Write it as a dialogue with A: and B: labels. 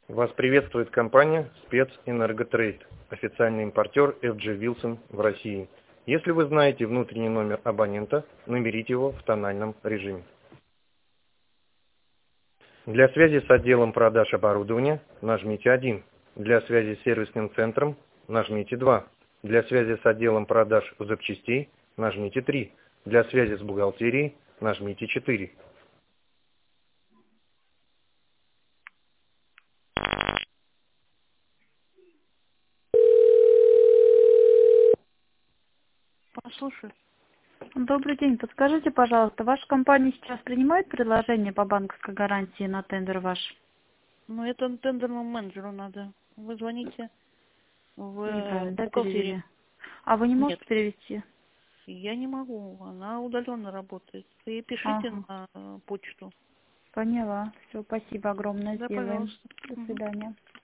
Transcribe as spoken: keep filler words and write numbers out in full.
A: Вас приветствует компания «Спецэнерготрейд», официальный импортер эф джи Wilson в России. Если вы знаете внутренний номер абонента, наберите его в тональном режиме. Для связи с отделом продаж оборудования нажмите один. Для связи с сервисным центром нажмите два. Для связи с отделом продаж запчастей нажмите три. Для связи с бухгалтерией нажмите четыре.
B: Послушай.
C: Добрый день. Подскажите, пожалуйста, ваша компания сейчас принимает предложение по банковской гарантии на тендер ваш?
B: Ну, это тендерному менеджеру надо. Вы звоните в э,
C: Неправильно, да,
B: бухгалтерию.
C: перевели? А вы не
B: Нет,
C: можете перевести?
B: я не могу. Она удаленно работает. Вы пишите
C: Ага,
B: на э, почту.
C: поняла. Все, спасибо огромное,
B: Да,
C: сделаем.
B: пожалуйста.
C: До
B: Мгм.
C: свидания.